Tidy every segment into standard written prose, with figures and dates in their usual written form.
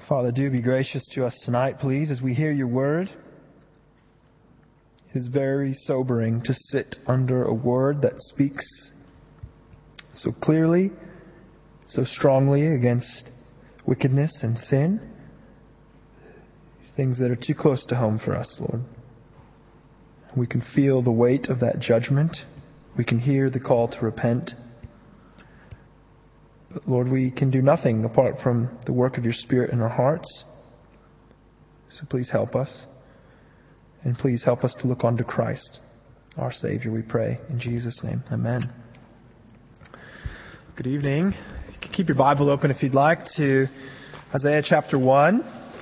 Father, do be gracious to us tonight, please, as we hear your word. It is very sobering to sit under a word that speaks so clearly, so strongly against wickedness and sin. Things that are too close to home for us, Lord. We can feel the weight of that judgment. We can hear the call to repent. But Lord, we can do nothing apart from the work of your Spirit in our hearts. So please help us. And please help us to look unto Christ, our Savior, we pray. In Jesus' name, amen. Good evening. You can keep your Bible open if you'd like to Isaiah chapter 1.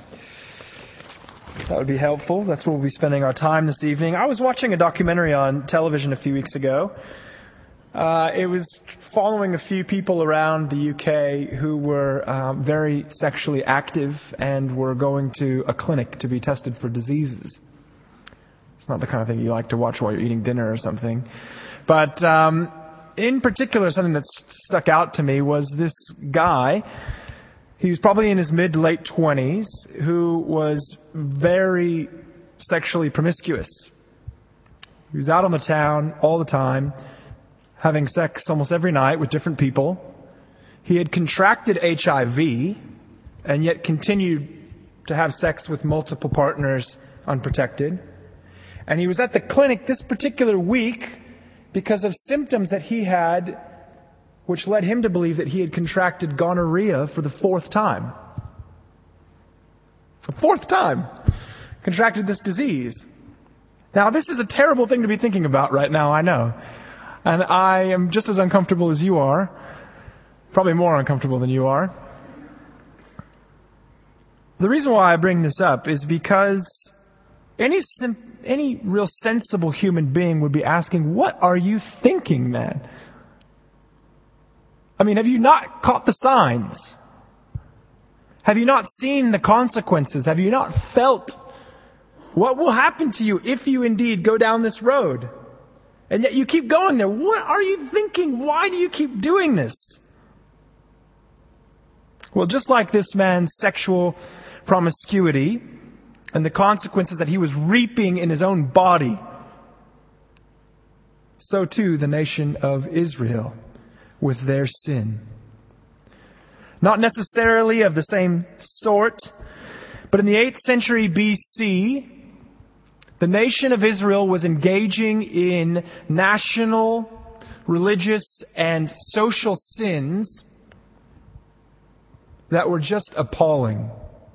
That would be helpful. That's where we'll be spending our time this evening. I was watching a documentary on television a few weeks ago. It was following a few people around the UK who were very sexually active and were going to a clinic to be tested for diseases. It's not the kind of thing you like to watch while you're eating dinner or something. But in particular, something that stuck out to me was this guy. He was probably in his mid to late 20s, who was very sexually promiscuous. He was out on the town all the time, having sex almost every night with different people. He had contracted HIV and yet continued to have sex with multiple partners unprotected. And he was at the clinic this particular week because of symptoms that he had, which led him to believe that he had contracted gonorrhea for the fourth time. The fourth time. Contracted this disease. Now, this is a terrible thing to be thinking about right now, I know. And I am just as uncomfortable as you are. Probably more uncomfortable than you are. The reason why I bring this up is because any real sensible human being would be asking, what are you thinking, man? I mean, have you not caught the signs? Have you not seen the consequences? Have you not felt what will happen to you if you indeed go down this road? And yet you keep going there. What are you thinking? Why do you keep doing this? Well, just like this man's sexual promiscuity and the consequences that he was reaping in his own body, so too the nation of Israel with their sin. Not necessarily of the same sort, but in the 8th century BC, the nation of Israel was engaging in national, religious, and social sins that were just appalling.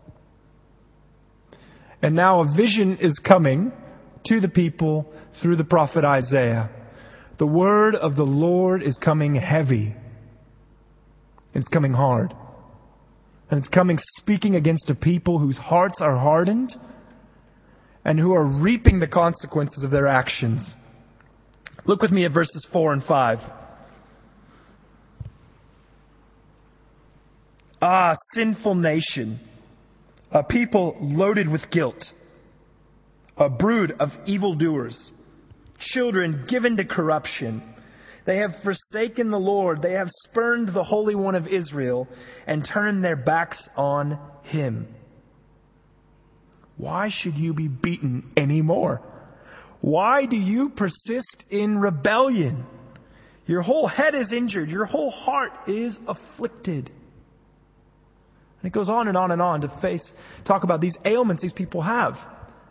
And now a vision is coming to the people through the prophet Isaiah. The word of the Lord is coming heavy. It's coming hard. And it's coming speaking against a people whose hearts are hardened and who are reaping the consequences of their actions. Look with me at verses 4 and 5. Ah, sinful nation, a people loaded with guilt, a brood of evildoers, children given to corruption. They have forsaken the Lord. They have spurned the Holy One of Israel and turned their backs on Him. Why should you be beaten anymore? Why do you persist in rebellion? Your whole head is injured. Your whole heart is afflicted. And it goes on and on and on to talk about these ailments these people have.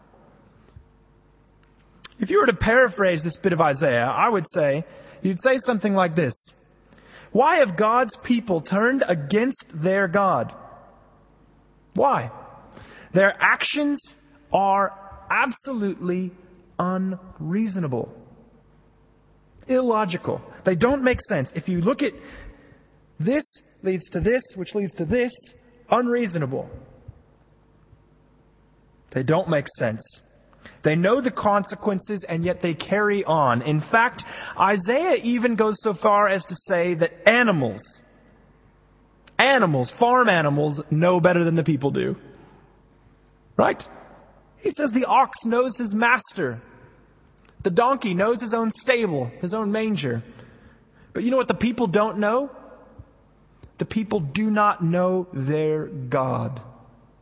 If you were to paraphrase this bit of Isaiah, I would say, you'd say something like this. Why have God's people turned against their God? Why? Their actions are absolutely unreasonable, illogical. They don't make sense. If you look at this leads to this, which leads to this, unreasonable. They don't make sense. They know the consequences, and yet they carry on. In fact, Isaiah even goes so far as to say that animals, farm animals, know better than the people do. Right? He says the ox knows his master. The donkey knows his own stable, his own manger. But you know what the people don't know? The people do not know their God.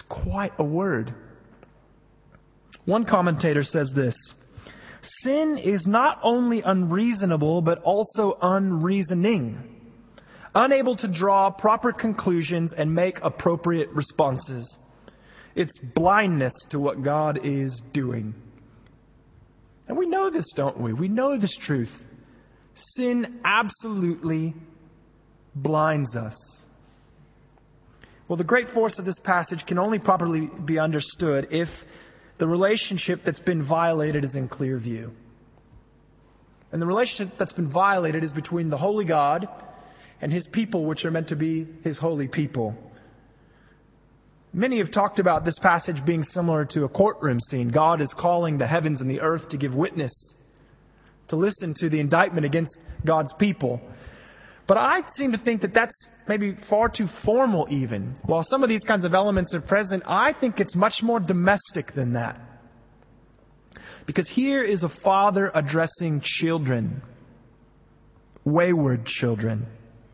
quite a word. One commentator says this: sin is not only unreasonable, but also unreasoning, unable to draw proper conclusions and make appropriate responses. It's blindness to what God is doing. And we know this, don't we? We know this truth. Sin absolutely blinds us. Well, the great force of this passage can only properly be understood if the relationship that's been violated is in clear view. And the relationship that's been violated is between the holy God and His people, which are meant to be His holy people. Many have talked about this passage being similar to a courtroom scene. God is calling the heavens and the earth to give witness, to listen to the indictment against God's people. But I seem to think that that's maybe far too formal even. While some of these kinds of elements are present, I think it's much more domestic than that. Because here is a father addressing children, wayward children.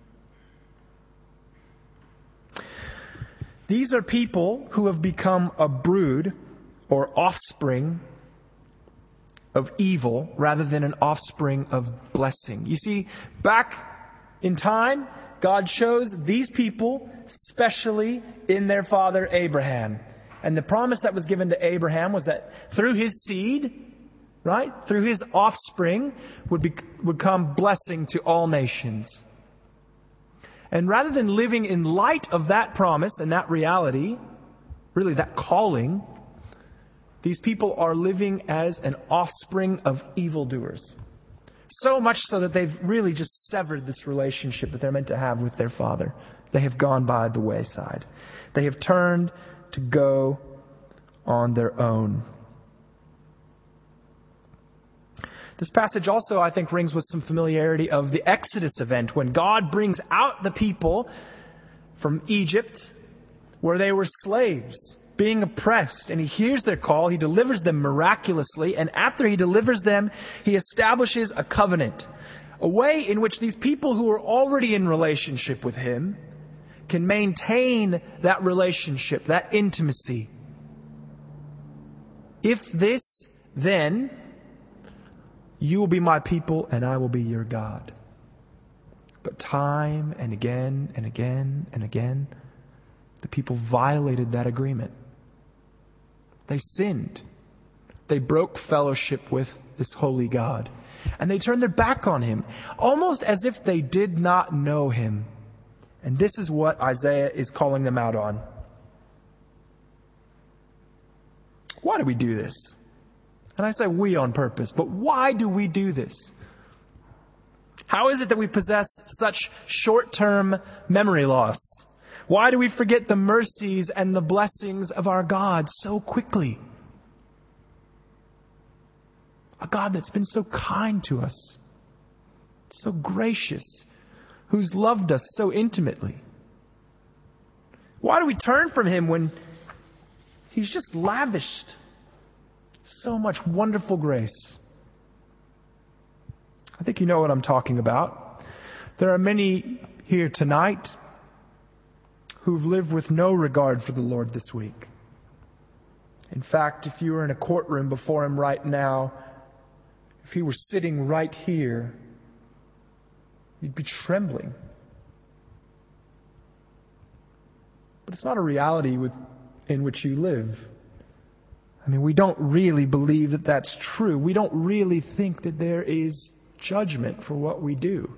These are people who have become a brood or offspring of evil rather than an offspring of blessing. You see, back in time, God chose these people specially in their father Abraham. And the promise that was given to Abraham was that through his seed, right, through his offspring, would come blessing to all nations. And rather than living in light of that promise and that reality, really that calling, these people are living as an offspring of evildoers. So much so that they've really just severed this relationship that they're meant to have with their Father. They have gone by the wayside. They have turned to go on their own. This passage also, I think, rings with some familiarity of the Exodus event when God brings out the people from Egypt where they were slaves, being oppressed, and He hears their call. He delivers them miraculously, and after He delivers them, He establishes a covenant, a way in which these people who are already in relationship with Him can maintain that relationship, that intimacy. If this, then you will be my people and I will be your God. But time and again and again and again, the people violated that agreement. They sinned. They broke fellowship with this holy God. And they turned their back on Him, almost as if they did not know Him. And this is what Isaiah is calling them out on. Why do we do this? And I say we on purpose, but why do we do this? How is it that we possess such short-term memory loss? Why do we forget the mercies and the blessings of our God so quickly? A God that's been so kind to us, so gracious, who's loved us so intimately. Why do we turn from Him when He's just lavished so much wonderful grace? I think you know what I'm talking about. There are many here tonight who've lived with no regard for the Lord this week. In fact, if you were in a courtroom before Him right now, if He were sitting right here, you'd be trembling. But it's not a reality in which you live. I mean, we don't really believe that that's true. We don't really think that there is judgment for what we do.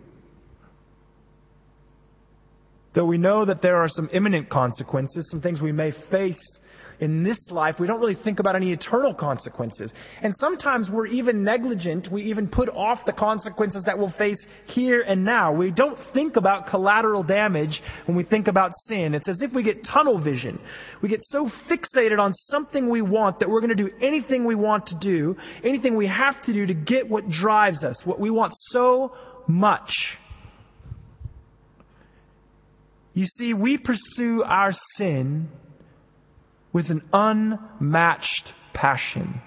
Though we know that there are some imminent consequences, some things we may face in this life, we don't really think about any eternal consequences. And sometimes we're even negligent. We even put off the consequences that we'll face here and now. We don't think about collateral damage when we think about sin. It's as if we get tunnel vision. We get so fixated on something we want that we're going to do anything we want to do, anything we have to do to get what drives us, what we want so much. You see, we pursue our sin with an unmatched passion.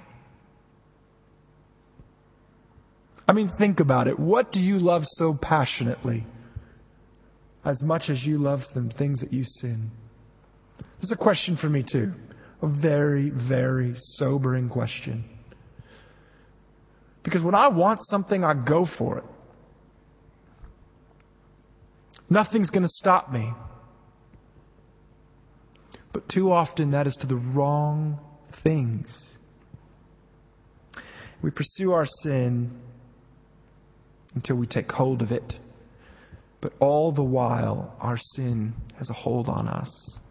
I mean, think about it. What do you love so passionately as much as you love the things that you sin? This is a question for me too. A very, very sobering question. Because when I want something, I go for it. Nothing's going to stop me. But too often that is to the wrong things. We pursue our sin until we take hold of it. But all the while, our sin has a hold on us.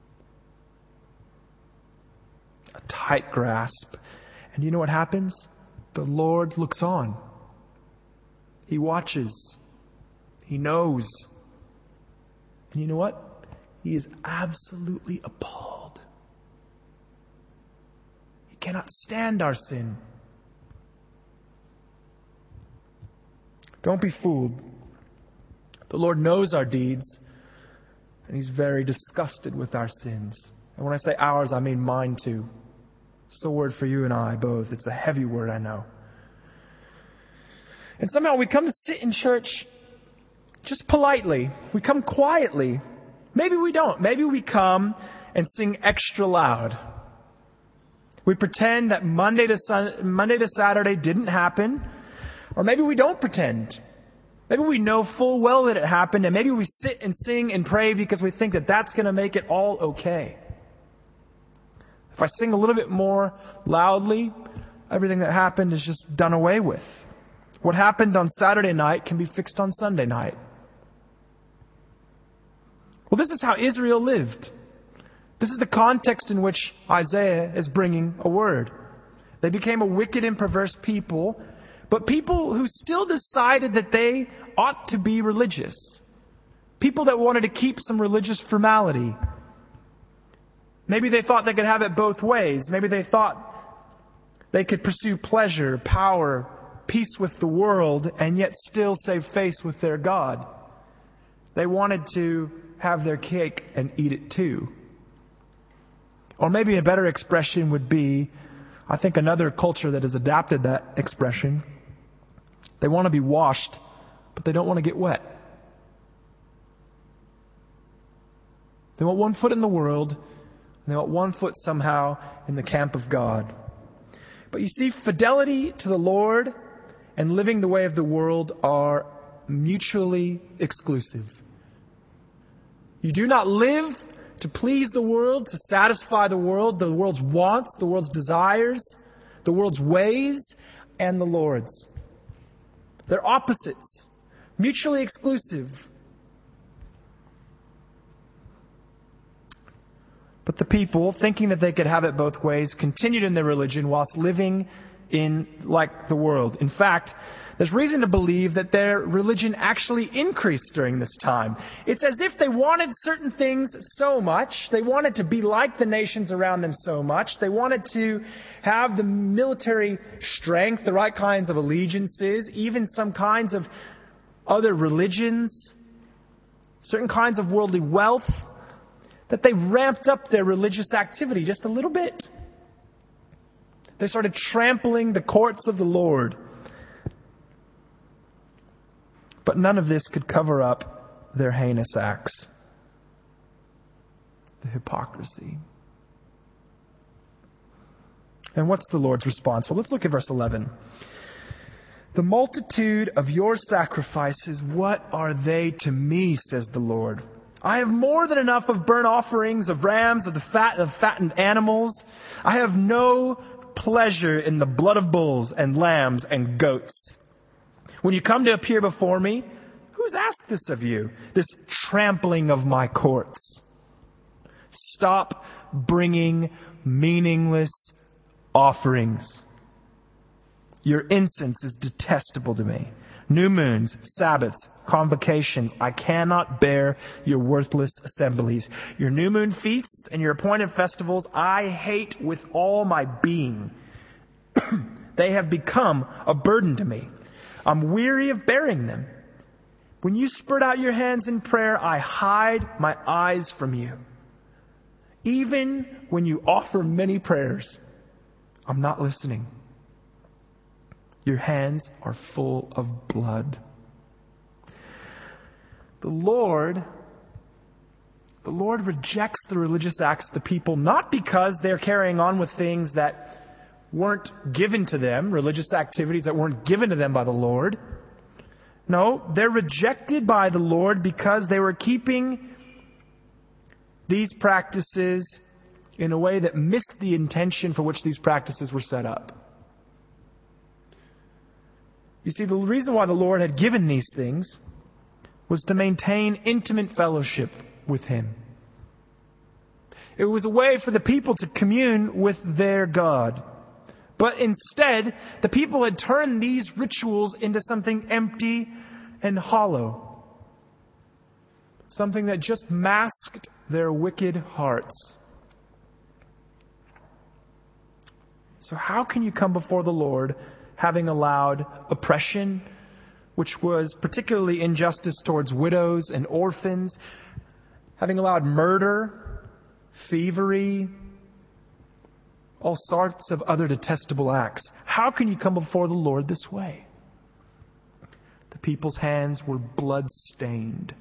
A tight grasp. And you know what happens? The Lord looks on. He watches. He knows. And you know what? He is absolutely appalled. He cannot stand our sin. Don't be fooled. The Lord knows our deeds, and He's very disgusted with our sins. And when I say ours, I mean mine too. It's a word for you and I both. It's a heavy word, I know. And somehow we come to sit in church just politely. We come quietly. Maybe we don't. Maybe we come and sing extra loud. We pretend that Monday to Saturday didn't happen. Or maybe we don't pretend. Maybe we know full well that it happened, and maybe we sit and sing and pray because we think that that's going to make it all okay. If I sing a little bit more loudly, everything that happened is just done away with. What happened on Saturday night can be fixed on Sunday night. Well, this is how Israel lived. This is the context in which Isaiah is bringing a word. They became a wicked and perverse people, but people who still decided that they ought to be religious. People that wanted to keep some religious formality. Maybe they thought they could have it both ways. Maybe they thought they could pursue pleasure, power, peace with the world, and yet still save face with their God. They wanted to have their cake and eat it too. Or maybe a better expression would be, I think another culture that has adapted that expression, they want to be washed, but they don't want to get wet. They want one foot in the world, and they want one foot somehow in the camp of God. But you see, fidelity to the Lord and living the way of the world are mutually exclusive. You do not live to please the world, to satisfy the world's wants, the world's desires, the world's ways, and the Lord's. They're opposites, mutually exclusive. But the people, thinking that they could have it both ways, continued in their religion whilst living in like the world. In fact, there's reason to believe that their religion actually increased during this time. It's as if they wanted certain things so much. They wanted to be like the nations around them so much. They wanted to have the military strength, the right kinds of allegiances, even some kinds of other religions, certain kinds of worldly wealth, that they ramped up their religious activity just a little bit. They started trampling the courts of the Lord. But none of this could cover up their heinous acts. The hypocrisy. And what's the Lord's response? Well, let's look at verse 11. The multitude of your sacrifices, what are they to me, says the Lord? I have more than enough of burnt offerings, of rams, of fattened animals. I have no pleasure in the blood of bulls and lambs and goats. When you come to appear before me, who's asked this of you? This trampling of my courts. Stop bringing meaningless offerings. Your incense is detestable to me. New moons, Sabbaths, convocations. I cannot bear your worthless assemblies. Your new moon feasts and your appointed festivals I hate with all my being. They have become a burden to me. I'm weary of bearing them. When you spread out your hands in prayer, I hide my eyes from you. Even when you offer many prayers, I'm not listening. Your hands are full of blood. The Lord The Lord rejects the religious acts of the people, not because they're carrying on with things that weren't given to them, religious activities that weren't given to them by the Lord. No, they're rejected by the Lord because they were keeping these practices in a way that missed the intention for which these practices were set up. You see, the reason why the Lord had given these things was to maintain intimate fellowship with Him. It was a way for the people to commune with their God. But instead, the people had turned these rituals into something empty and hollow. Something that just masked their wicked hearts. So how can you come before the Lord having allowed oppression, which was particularly injustice towards widows and orphans, having allowed murder, thievery, all sorts of other detestable acts? How can you come before the Lord this way? The people's hands were blood-stained.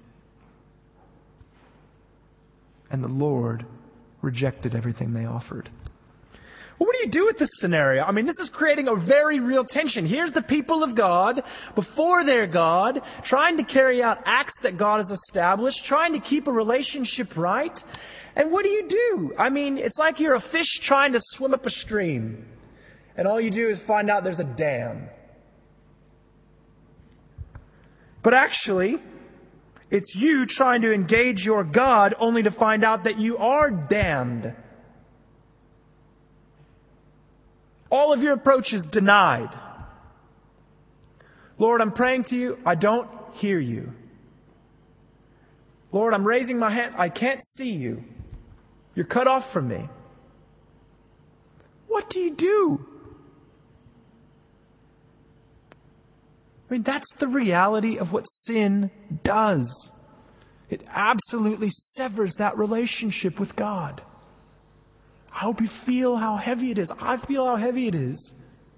And the Lord rejected everything they offered. Well, what do you do with this scenario? I mean, this is creating a very real tension. Here's the people of God, before their God, trying to carry out acts that God has established, trying to keep a relationship right. And what do? I mean, it's like you're a fish trying to swim up a stream. And all you do is find out there's a dam. But actually, it's you trying to engage your God only to find out that you are damned. All of your approach is denied. Lord, I'm praying to you. I don't hear you. Lord, I'm raising my hands. I can't see you. You're cut off from me. What do you do? I mean, that's the reality of what sin does. It absolutely severs that relationship with God. I hope you feel how heavy it is. I feel how heavy it is.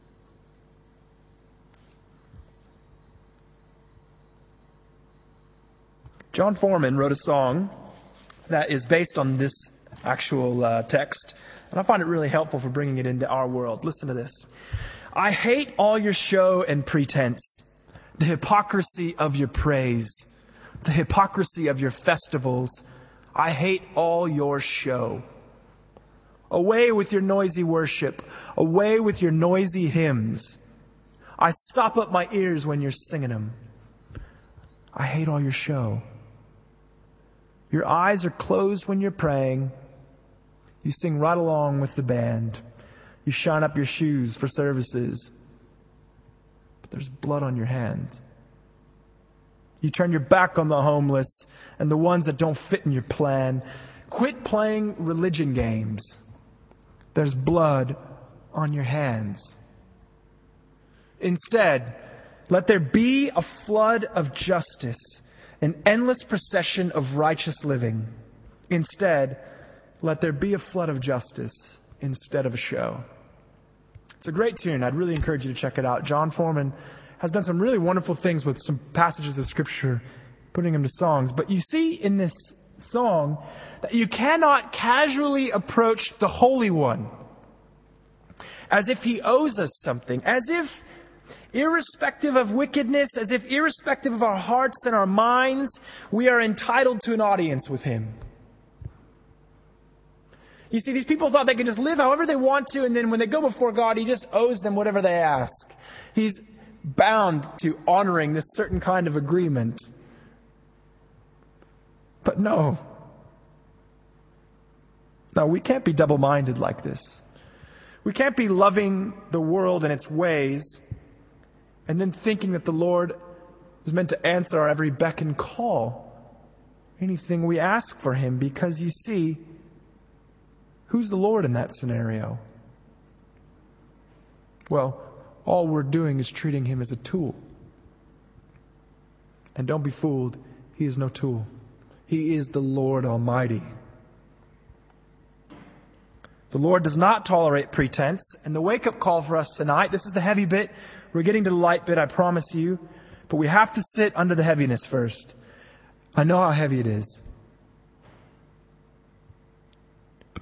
John Foreman wrote a song that is based on this actual text, and I find it really helpful for bringing it into our world. Listen to this. I hate all your show and pretense, the hypocrisy of your praise, the hypocrisy of your festivals. I hate all your show. Away with your noisy worship. Away with your noisy hymns. I stop up my ears when you're singing them. I hate all your show. Your eyes are closed when you're praying. You sing right along with the band. You shine up your shoes for services. But there's blood on your hands. You turn your back on the homeless and the ones that don't fit in your plan. Quit playing religion games. There's blood on your hands. Instead, let there be a flood of justice, an endless procession of righteous living. Instead, let there be a flood of justice instead of a show. It's a great tune. I'd really encourage you to check it out. John Foreman has done some really wonderful things with some passages of Scripture, putting them to songs. But you see in this song that you cannot casually approach the Holy One as if He owes us something, as if irrespective of wickedness, as if irrespective of our hearts and our minds, we are entitled to an audience with Him. You see, these people thought they could just live however they want to, and then when they go before God, He just owes them whatever they ask. He's bound to honoring this certain kind of agreement. But no, we can't be double-minded like this. We can't be loving the world and its ways and then thinking that the Lord is meant to answer our every beck and call, anything we ask for Him, because you see, who's the Lord in that scenario? Well, all we're doing is treating Him as a tool. And don't be fooled, He is no tool. He is the Lord Almighty. The Lord does not tolerate pretense. And the wake-up call for us tonight, this is the heavy bit. We're getting to the light bit, I promise you. But we have to sit under the heaviness first. I know how heavy it is.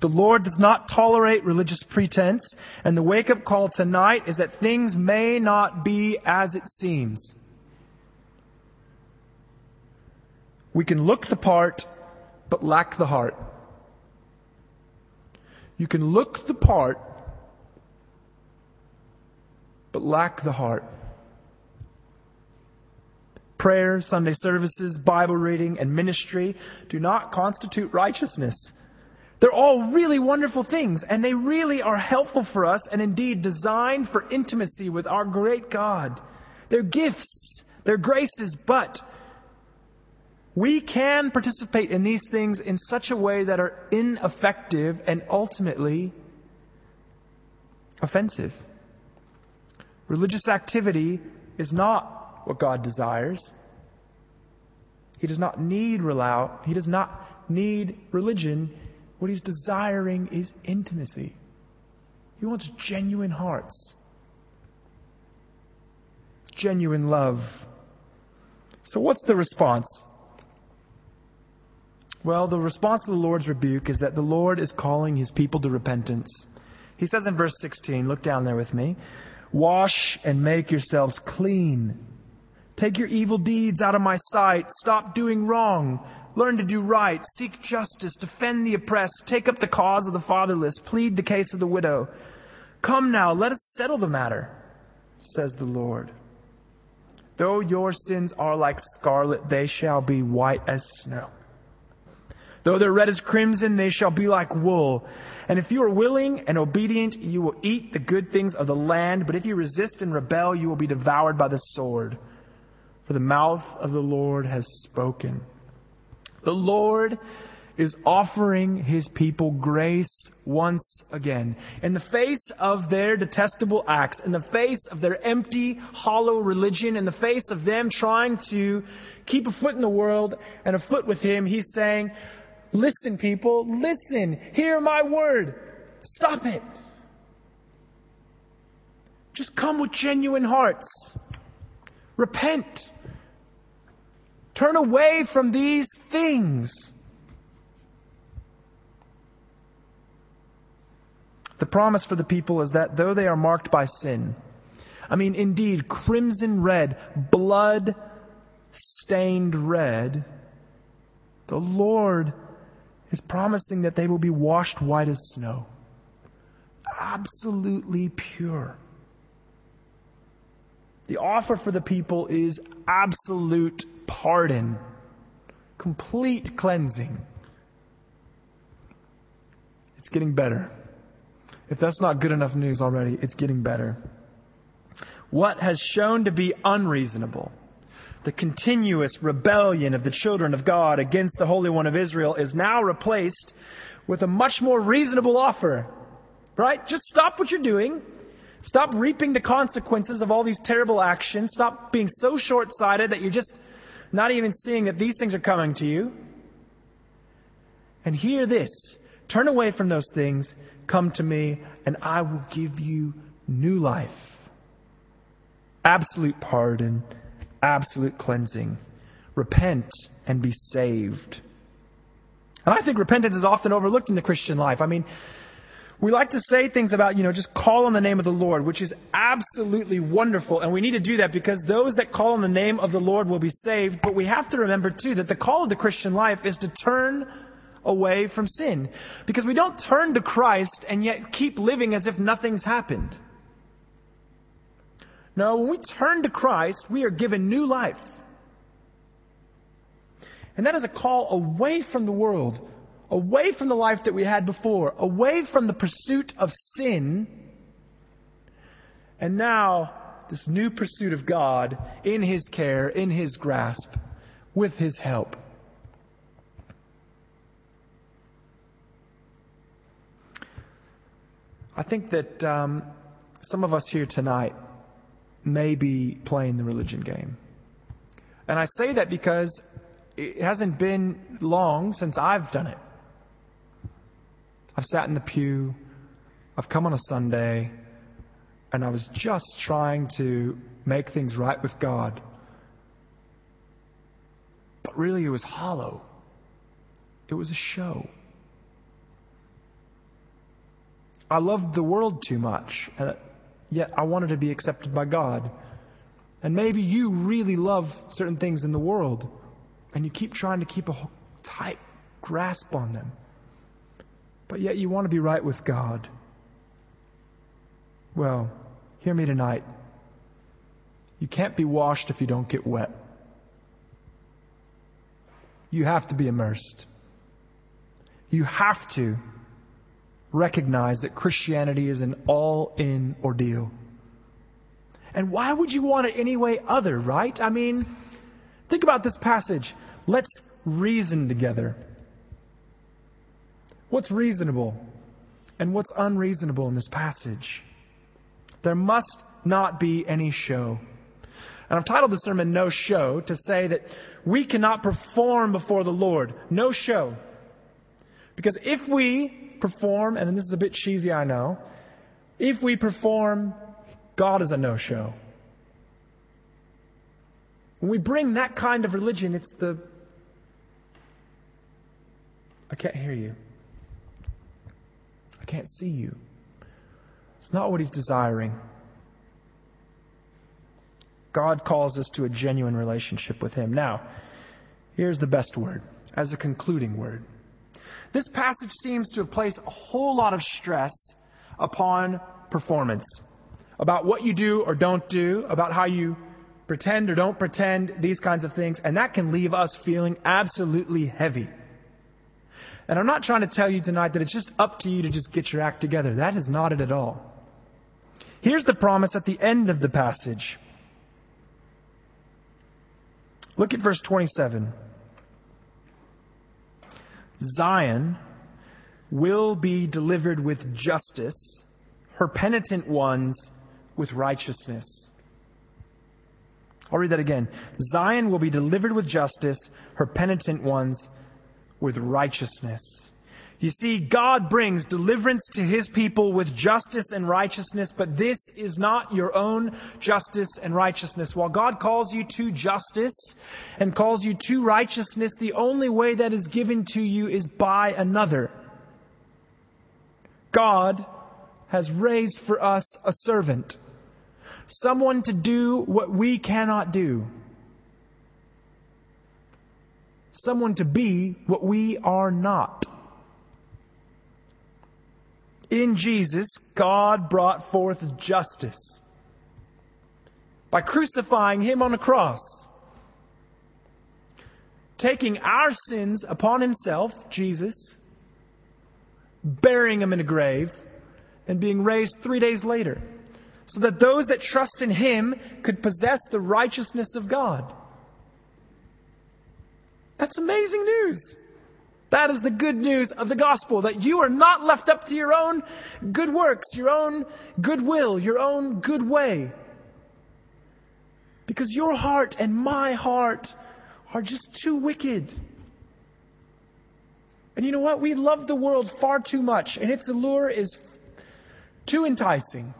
The Lord does not tolerate religious pretense, and the wake-up call tonight is that things may not be as it seems. We can look the part, but lack the heart. You can look the part, but lack the heart. Prayer, Sunday services, Bible reading, and ministry do not constitute righteousness. They're all really wonderful things, and they really are helpful for us and indeed designed for intimacy with our great God. They're gifts, they're graces, but we can participate in these things in such a way that are ineffective and ultimately offensive. Religious activity is not what God desires. He does not need religion. What He's desiring is intimacy. He wants genuine hearts, genuine love. So what's the response? Well, the response to the Lord's rebuke is that the Lord is calling His people to repentance. He says in verse 16, look down there with me, "Wash and make yourselves clean. Take your evil deeds out of my sight. Stop doing wrong. Learn to do right. Seek justice. Defend the oppressed. Take up the cause of the fatherless. Plead the case of the widow. Come now, let us settle the matter, says the Lord. Though your sins are like scarlet, they shall be white as snow. Though they're red as crimson, they shall be like wool. And if you are willing and obedient, you will eat the good things of the land. But if you resist and rebel, you will be devoured by the sword. For the mouth of the Lord has spoken." The Lord is offering His people grace once again. In the face of their detestable acts, in the face of their empty, hollow religion, in the face of them trying to keep a foot in the world and a foot with Him, He's saying, listen, people, listen, hear my word. Stop it. Just come with genuine hearts. Repent. Turn away from these things. The promise for the people is that though they are marked by sin, indeed, crimson red, blood-stained red, the Lord is promising that they will be washed white as snow. Absolutely pure. The offer for the people is absolute pardon, complete cleansing. It's getting better. If that's not good enough news already, it's getting better. What has shown to be unreasonable, the continuous rebellion of the children of God against the Holy One of Israel, is now replaced with a much more reasonable offer. Right? Just stop what you're doing. Stop reaping the consequences of all these terrible actions. Stop being so short-sighted that you're just not even seeing that these things are coming to you. And hear this. Turn away from those things. Come to me, and I will give you new life. Absolute pardon. Absolute cleansing. Repent and be saved. And I think repentance is often overlooked in the Christian life. We like to say things about, just call on the name of the Lord, which is absolutely wonderful. And we need to do that because those that call on the name of the Lord will be saved. But we have to remember, too, that the call of the Christian life is to turn away from sin. Because we don't turn to Christ and yet keep living as if nothing's happened. No, when we turn to Christ, we are given new life. And that is a call away from the world, away from the life that we had before, away from the pursuit of sin, and now this new pursuit of God in His care, in His grasp, with His help. I think that some of us here tonight may be playing the religion game. And I say that because it hasn't been long since I've done it. I've sat in the pew, I've come on a Sunday, and I was just trying to make things right with God. But really it was hollow. It was a show. I loved the world too much, and yet I wanted to be accepted by God. And maybe you really love certain things in the world, and you keep trying to keep a tight grasp on them. But yet you want to be right with God. Well, hear me tonight. You can't be washed if you don't get wet. You have to be immersed. You have to recognize that Christianity is an all-in ordeal. And why would you want it any way other, right? I mean, think about this passage. Let's reason together. What's reasonable and what's unreasonable in this passage? There must not be any show. And I've titled the sermon, No Show, to say that we cannot perform before the Lord. No show. Because if we perform, and this is a bit cheesy, I know, if we perform, God is a no-show. When we bring that kind of religion, it's I can't hear you. I can't see you. It's not what He's desiring. God calls us to a genuine relationship with Him. Now, here's the best word, as a concluding word. This passage seems to have placed a whole lot of stress upon performance, about what you do or don't do, about how you pretend or don't pretend, these kinds of things, and that can leave us feeling absolutely heavy. And I'm not trying to tell you tonight that it's just up to you to just get your act together. That is not it at all. Here's the promise at the end of the passage. Look at verse 27. Zion will be delivered with justice, her penitent ones with righteousness. I'll read that again. Zion will be delivered with justice, her penitent ones with righteousness. You see, God brings deliverance to His people with justice and righteousness, but this is not your own justice and righteousness. While God calls you to justice and calls you to righteousness, the only way that is given to you is by another. God has raised for us a servant, someone to do what we cannot do, someone to be what we are not. In Jesus, God brought forth justice by crucifying Him on a cross, taking our sins upon Himself, Jesus, burying Him in a grave, and being raised 3 days later, so that those that trust in Him could possess the righteousness of God. That's amazing news. That is the good news of the gospel, that you are not left up to your own good works, your own goodwill, your own good way. Because your heart and my heart are just too wicked. And you know what? We love the world far too much, and its allure is too enticing.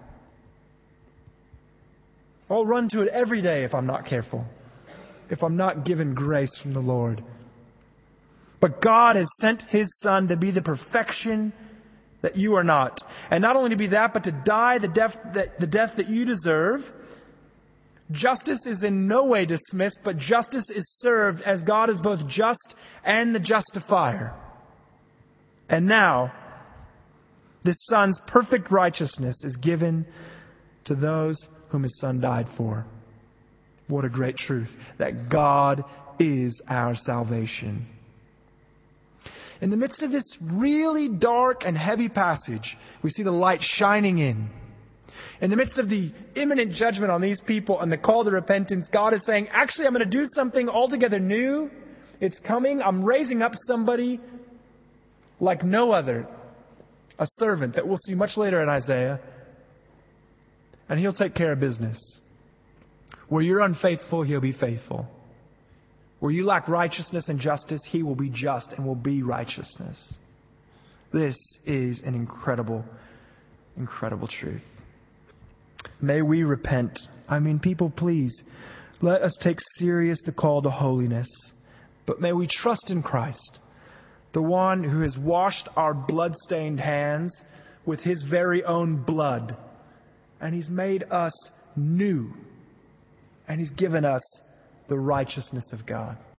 I'll run to it every day if I'm not careful, if I'm not given grace from the Lord. But God has sent His Son to be the perfection that you are not. And not only to be that, but to die the death that you deserve. Justice is in no way dismissed, but justice is served as God is both just and the justifier. And now, this Son's perfect righteousness is given to those whom His Son died for. What a great truth, that God is our salvation. In the midst of this really dark and heavy passage, we see the light shining in. In the midst of the imminent judgment on these people and the call to repentance, God is saying, actually, I'm going to do something altogether new. It's coming. I'm raising up somebody like no other, a servant that we'll see much later in Isaiah. And He'll take care of business. Where you're unfaithful, He'll be faithful. Where you lack righteousness and justice, He will be just and will be righteousness. This is an incredible, incredible truth. May we repent. People, please, let us take serious the call to holiness. But may we trust in Christ, the one who has washed our blood-stained hands with his very own blood. And he's made us new. And he's given us the righteousness of God.